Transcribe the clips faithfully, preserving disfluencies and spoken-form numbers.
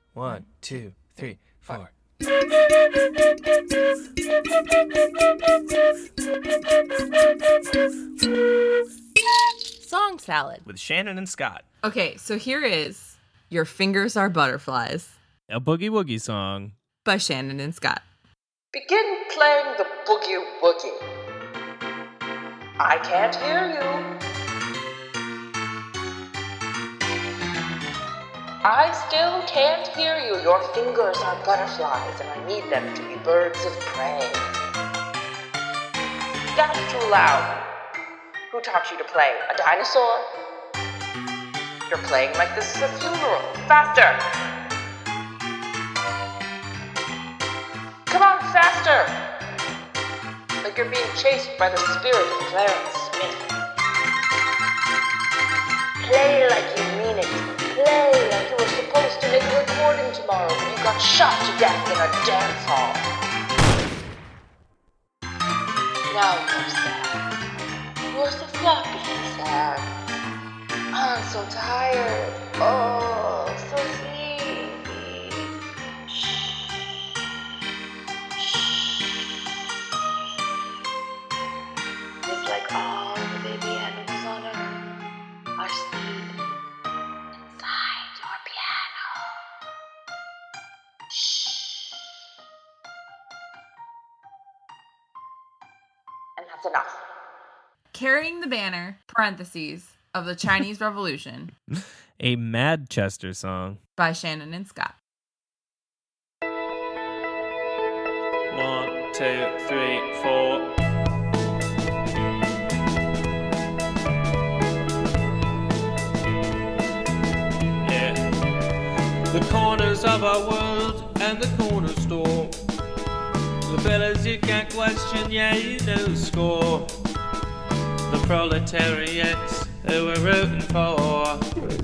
One, two, three, four. Song salad With Shannon and Scott. Okay, so here is Your Fingers Are Butterflies, A Boogie Woogie song by Shannon and Scott. Begin playing the boogie woogie. I can't hear you. I still can't hear you. Your fingers are butterflies, and I need them to be birds of prey. That's too loud. Who taught you to play? A dinosaur? You're playing like this is a funeral. Faster! Come on, faster! Like you're being chased by the spirit of Clarence Smith. Play like you mean it. Play like you were supposed to make a recording tomorrow when you got shot to death in a dance hall. Now you're sad. You're so floppy sad. I'm so tired. Oh, so sleepy. Shh. It's like all the baby animals on earth are sleeping inside your piano. Shh. And that's enough. Carrying the Banner, parentheses, of the Chinese Revolution. A Madchester song. By Shannon and Scott. One, two, three, four. Yeah. The corners of our world and the corner store. The fellas you can't question, yeah, you know score. The proletariats who we're rooting for.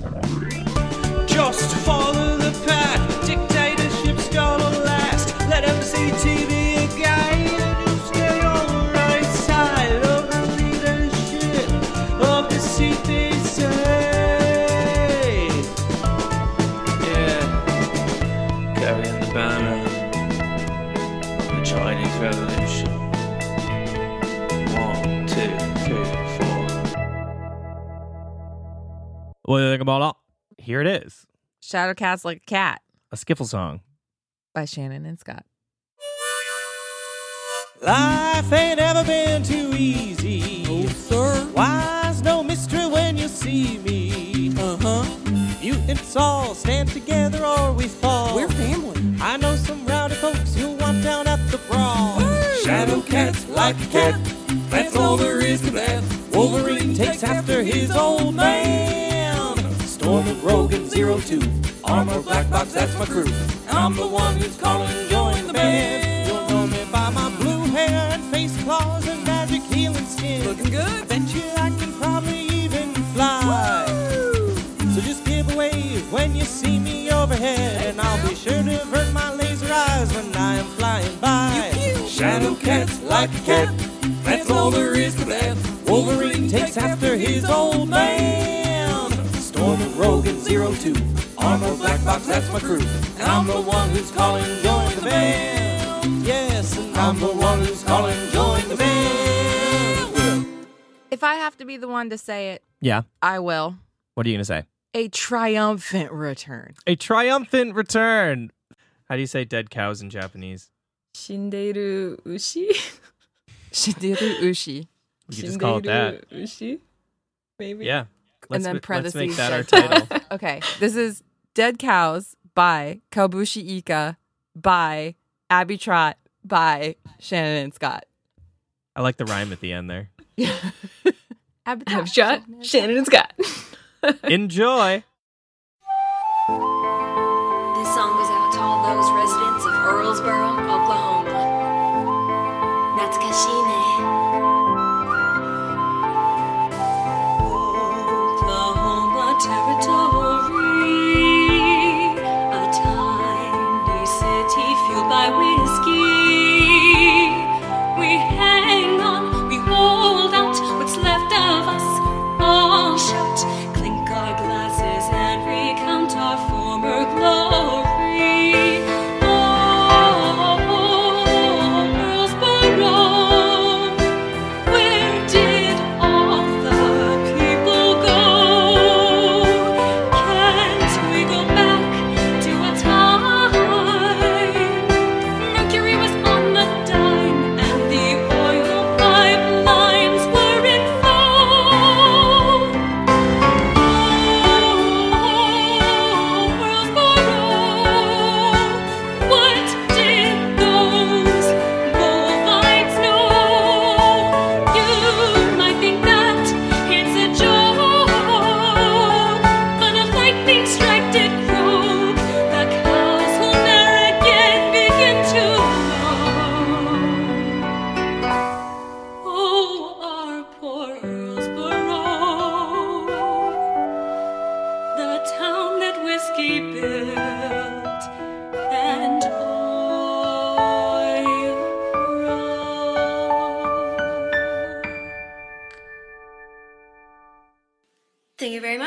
Just follow the path, dictatorship's gonna last. Let them see T V again and you'll stay on the right side of the leadership of the C P C. Yeah, carrying the banner of the Chinese Revolution. One, two, three. What do you think about it? Here it is. Shadow Cat's Like a Cat. A skiffle song. By Shannon and Scott. Life ain't ever been too easy. Oh, sir. Why's no mystery when you see me? Uh-huh. Mutants all stand together or we fall. We're family. I know some rowdy folks you'll want down at the brawl. Woo! Shadow Cat's like a cat. That's all there is to that. Wolverine takes after his old man. Storm of Rogan, Zero Two. Armor Black Box, that's my crew. I'm the one who's calling, join the band. You'll know me by my blue hair and face claws and magic healing skin. Looking good. Bet you I can probably even fly. Woo! So just give a wave when you see me overhead, and I'll be sure to avert my laser eyes when I am flying by. Pew, pew. Shadow Cat's like a cat. That's all there is to that. Wolverine takes after his old man. Storm of Rogan, Zero Two. Armor Black Box, that's my crew. And I'm the one who's calling, join the band. Yes, and I'm the one who's calling, join the band. If I have to be the one to say it, Yeah. I will. What are you going to say? A triumphant return. A triumphant return. How do you say dead cows in Japanese? Shinderu ushi? Shinderu ushi. You could just call it that. Ushi? Maybe. Yeah. Let's, and then ma- parentheses. let's make that our dead title. cows. Okay. This is Dead Cows by Kabushi Ika by Abby Trott by Shannon and Scott. I like the rhyme at the end there. Abby Abby Trott, Shannon and Scott. Enjoy. This song goes out to all those residents of Earlsboro, Oklahoma. Natsukashine. Oklahoma territory, a tiny city fueled by whiskey. We hang on, we hold out, what's left of us all shout, clink our glasses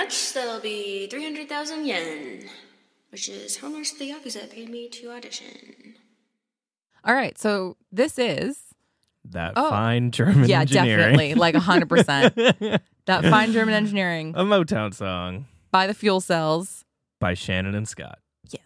much. That'll be three hundred thousand yen, which is how much the Yakuza paid me to audition. All right, so this is That Oh. fine German yeah, engineering. definitely like one hundred percent. That fine German engineering A Motown song by the Fuel Cells. by Shannon and Scott. Yes.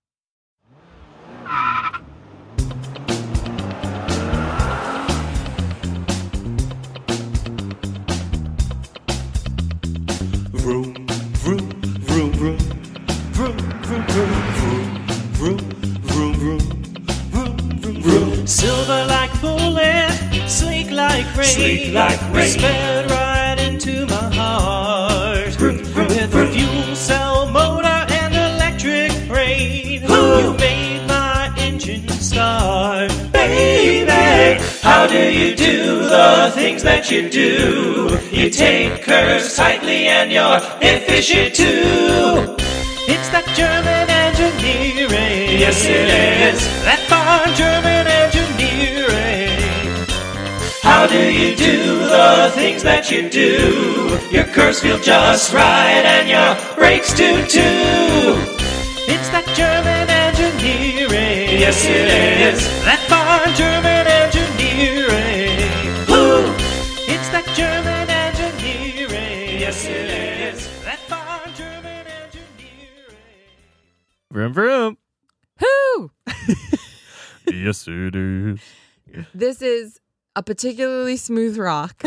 Vroom, vroom, vroom, vroom, vroom, vroom, vroom, vroom, vroom, vroom, vroom, vroom, vroom. Silver like bullet, sleek like rain, Sleek like rain. sped right into my heart. Vroom, vroom, With a vroom. fuel cell motor and electric brain, you made my engine start. Baby, how do you do the things that you do? You take curves tightly and you're efficient too. It's that German engineering. Yes, it is. That fine German engineering. How do you do the things that you do? Your curves feel just right and your brakes do too. It's that German engineering. Yes, it is. That fine German engineering. Woo! It's that German engineering. Yes, it is. That fine German engineering. Vroom vroom. Whoo! Yes, it is. This is a particularly smooth rock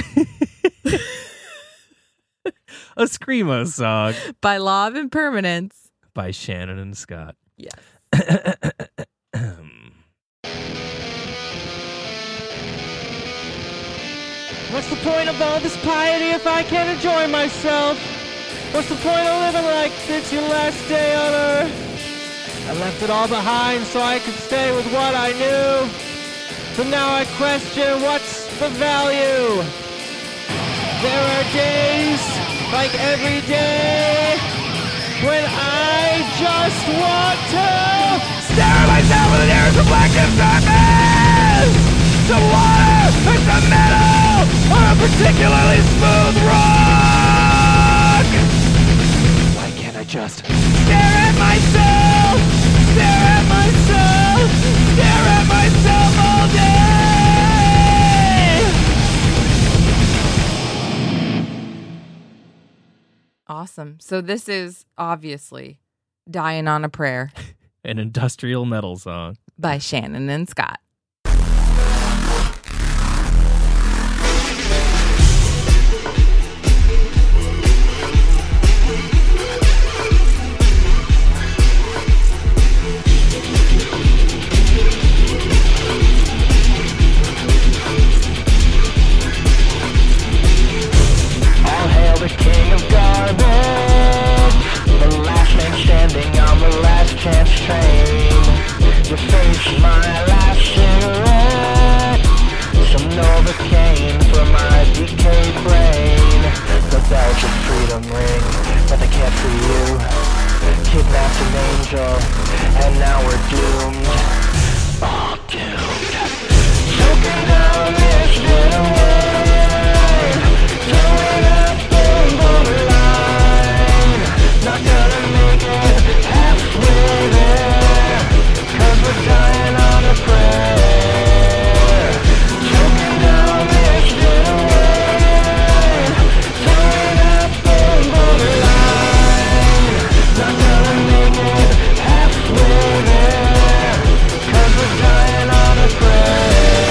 A Screamo song by Law of Impermanence. by Shannon and Scott. Yes. What's the point of all this piety if I can't enjoy myself? What's the point of living like it's your last day on earth? I left it all behind so I could stay with what I knew. But now I question what's the value. There are days, like every day, when I just want to stare at myself in the mirror's reflective surface. The water is the metal on a particularly smooth rock. Why can't I just stare at myself? Stare at myself. Stare at myself all day. Awesome. So this is obviously Dying on a Prayer An industrial metal song. by Shannon and Scott. All hail the king of garbage, the last man standing on the last chance train. You face my last cigarette, some Novocaine for my decayed brain. The bells of freedom ring, but they can't free you. Kidnapped an angel, and now we're doomed. All doomed. Choking down this little wave, throwing up the borderline. Not gonna make it halfway there, 'cause we're dying on a prayer. Choking down this little wave, throwing up the borderline. Not gonna make it halfway there, 'cause we're dying on a prayer.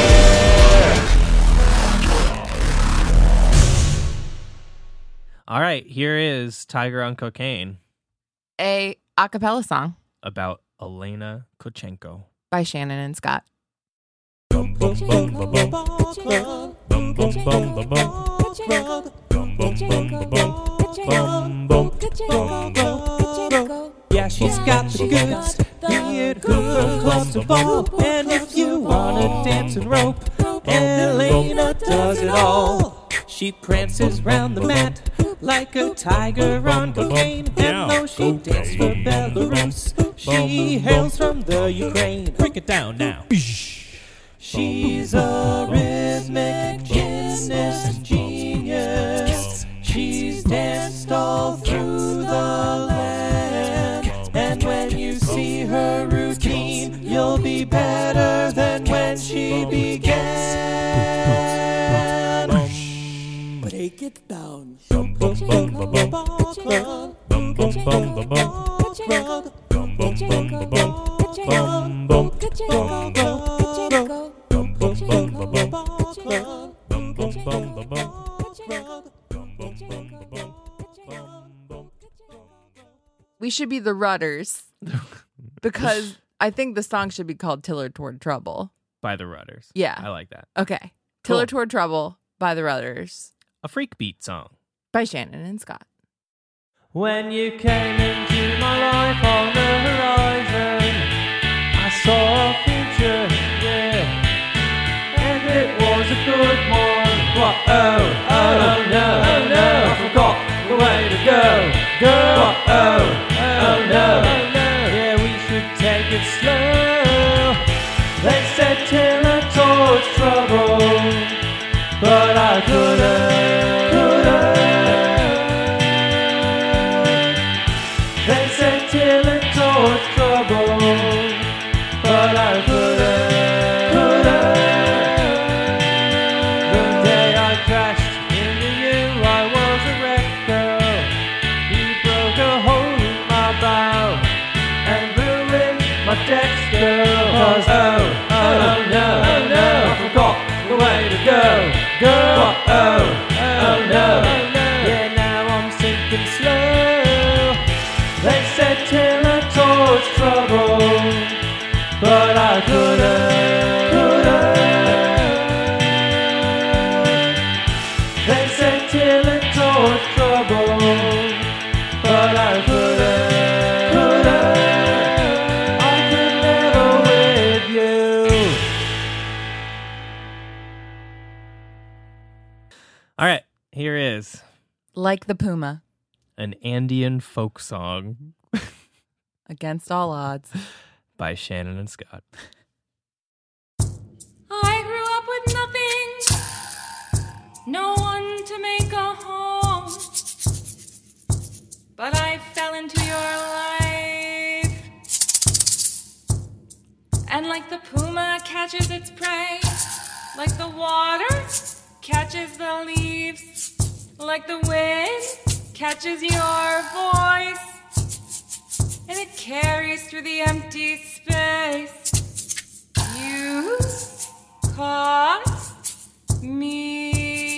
All right, here is Tiger on Cocaine A a cappella song about Elena Kochenko. by Shannon and Scott. Bum bum bum bum bum bum bum bum bum bum bum bum bum bum bum bum. Yeah, she's got the goods, be it hook or clubs or ball. And if you wanna dance and rope, Elena does it all. She prances round the mat like a tiger on cocaine. And though she danced for Belarus, she hails from the Ukraine. Break it down now. She's a rhythmic gymnast genius. She's danced all through the land. And when you see her routine, you'll be better than when she began. Break it down. We should be the Rudders because I think the song should be called Tiller Toward Trouble. By the Rudders. Yeah. I like that. Okay. Tiller Cool. Toward Trouble by the Rudders A freak beat song. by Shannon and Scott. When you came into my life on the horizon, I saw a future, yeah, and it was a good one. What? Oh, oh no, oh no, I forgot the way to go, go. What? Oh, oh no, oh no, yeah, we should take it slow. They said till it towards trouble, but I couldn't, couldn't. They said till it towards trouble, but I couldn't, couldn't. The day I crashed into you, I was a wreck, girl. You broke a hole in my bow and ruined my decks, girl. 'Cause oh, oh no, oh no, I forgot the way to go, go. What? Oh, oh no, oh no, yeah, now I'm sinking slow. They said till it towards trouble, but I couldn't, couldn't. They said till it towards trouble, but I couldn't, couldn't. I could never with you. All right, here is Like the Puma, an Andean folk song against all odds. by Shannon and Scott. I grew up with nothing, no one to make a home, but I fell into your life. And like the puma catches its prey, like the water catches the leaves, like the wind catches your voice, and it carries through the empty space. You caught me.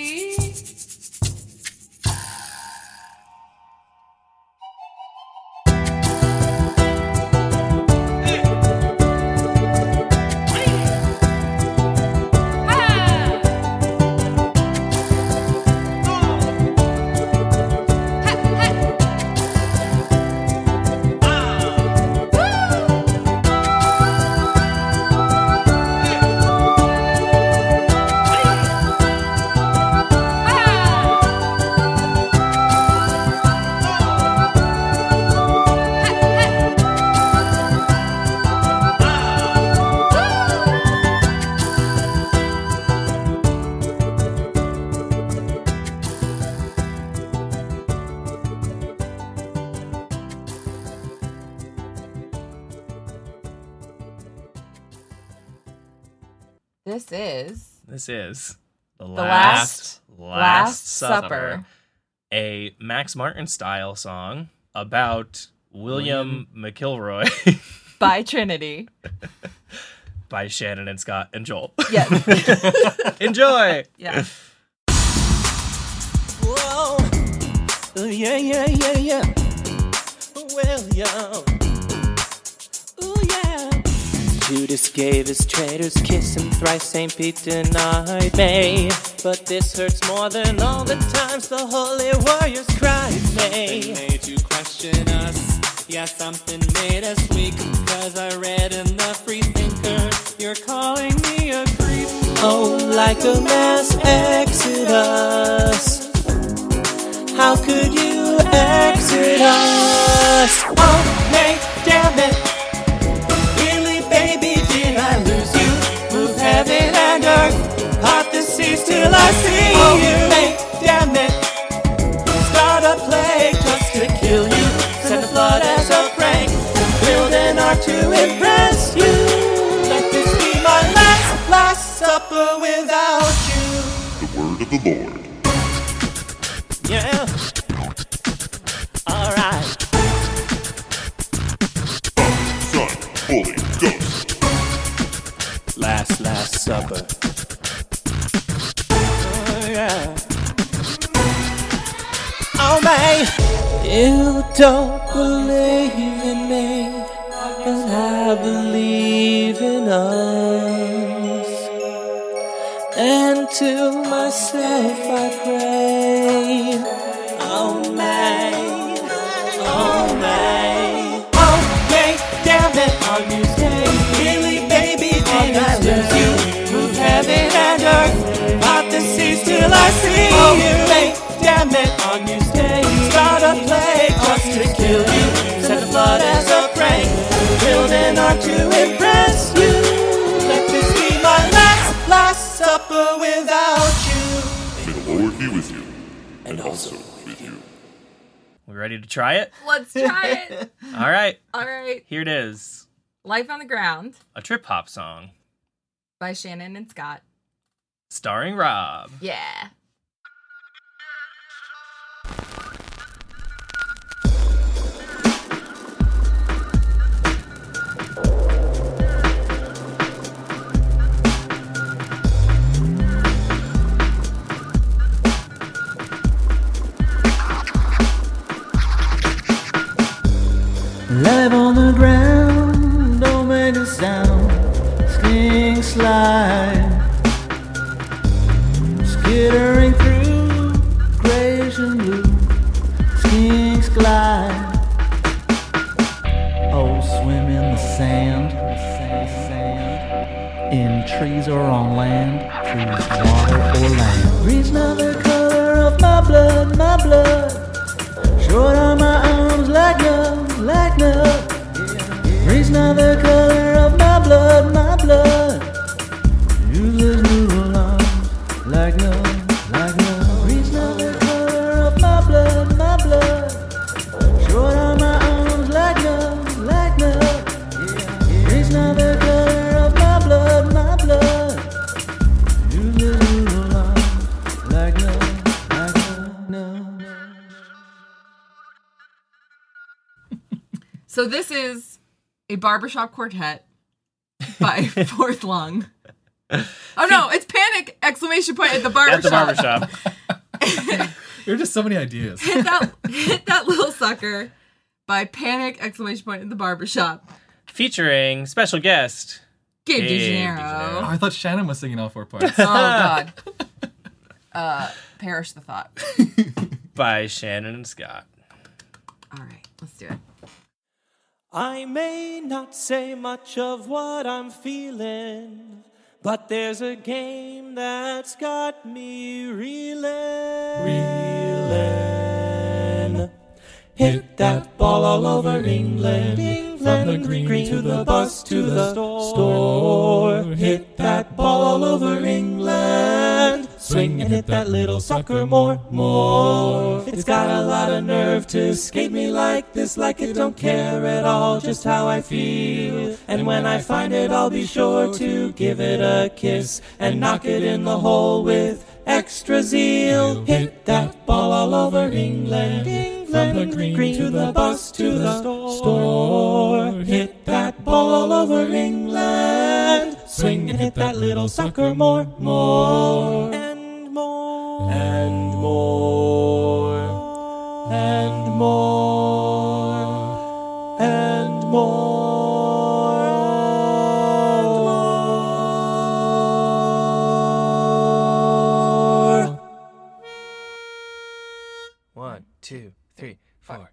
This is This is The The Last, Last, Last, Last Supper, Supper. a Max Martin style song about William, McIlroy by Trinity. by Shannon and Scott and Joel. Yes. Enjoy! Yeah. Whoa. Oh, yeah, yeah, yeah, yeah. William. Ooh, yeah. Judas gave his traitor's kiss and thrice Saint Pete denied me. But this hurts more than all the times the holy warriors cried me. Something made you question us. Yeah, something made us weak. Cause I read in the Free Thinker, you're calling me a creep. Oh, like a mass exodus. How could you exit us? Oh, hey, damn it. Really, baby, did I lose you? Move heaven and earth, part the seas till I see Oh, you. Hey, damn it. Start a play as a prank. Build an ark to impress you. Let this be my last, last supper without you. The word of the Lord. Yeah. Alright. Son, Holy Ghost. Last, last supper. Oh, yeah. Oh, man. You don't believe in me, but I believe in us. And to myself I pray. Oh, man. Oh, man. Oh, yeah, damn it. On you stay. Really, baby, did I lose you? Move heaven and earth. Part the seas till I see oh, you. Hey, damn it. On you stay. Start a play just to kill you. Set the flood as a prank. Build an ark to impress you. Let this be my last, last supper without you. May the Lord be with you. And also with you. We ready to try it? Let's try it. All right. All right. Here it is. Life on the Ground A trip hop song. by Shannon and Scott. Starring Rob. Yeah. Life on the ground, don't make a sound. Sling slide, skittering through grayish and blue. Skinks glide. Oh, swim in the sand, in trees or on land, trees, water or land. Reach now the color of my blood, my blood. Short on my arms like no, like no. Reach now the color of my blood, my blood. Use this new arms like no, like no. Reach now the color of my blood, my blood. Short on my arms like no, like no. Reach now the color of my blood, my blood. Use this new arms like no, like no, no. So this is a barbershop quartet by Fourth Lung. Oh no, it's Panic! Exclamation point at the barbershop. At the barbershop. There are just so many ideas. Hit that, hit that little sucker by Panic! Exclamation point at the barbershop. Featuring special guest Gabe Gabe DeGeneiro. Oh, I thought Shannon was singing all four parts. Oh God. Uh, perish the thought. by Shannon and Scott. All right, let's do it. I may not say much of what I'm feeling, but there's a game that's got me reeling. Reeling. Hit that ball all over England, England. From the green, green to the bus to the store. Hit that ball all over England. Swing and hit that little sucker more, more. It's got a lot of nerve to skate me like this, like it don't care at all just how I feel. And when I find it, I'll be sure to give it a kiss and knock it in the hole with extra zeal. Hit that ball all over England, England. From the green, green to the bus to the store. Hit that ball all over England. Swing and hit that little sucker more, more. And more. And more. And more. And more. One, two, three, four.